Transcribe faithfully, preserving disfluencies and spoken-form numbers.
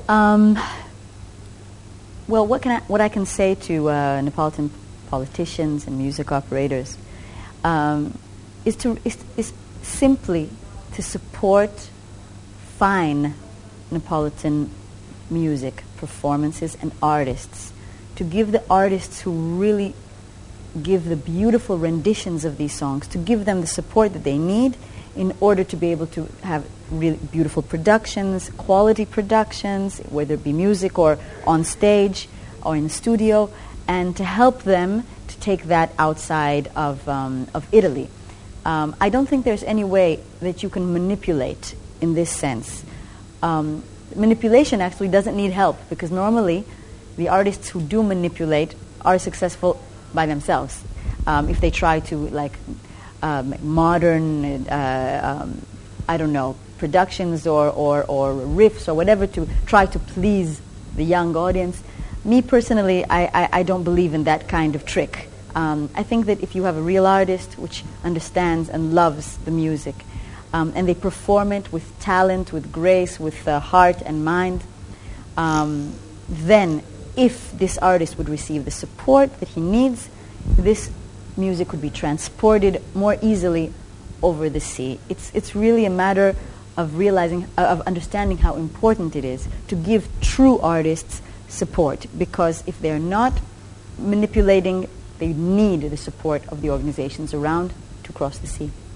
Um, well, what can I, what I can say to uh, Neapolitan politicians and music operators um, is to is, is simply to support fine Neapolitan music performances and artists, to give the artists who really give the beautiful renditions of these songs, to give them the support that they need in order to be able to have really beautiful productions, quality productions, whether it be music or on stage or in the studio, and to help them to take that outside of, um, of Italy. Um, I don't think there's any way that you can manipulate in this sense. Um, manipulation actually doesn't need help, because normally the artists who do manipulate are successful by themselves. Um, if they try to like um, modern, uh, um, I don't know, productions or, or, or riffs or whatever to try to please the young audience, me personally, I, I, I don't believe in that kind of trick. Um, I think that if you have a real artist which understands and loves the music, um, and they perform it with talent, with grace, with uh, heart and mind, um, then if this artist would receive the support that he needs, this music could be transported more easily over the sea. It's, it's really a matter of realizing, uh, of understanding how important it is to give true artists support, because if they're not manipulating, they need the support of the organizations around to cross the sea.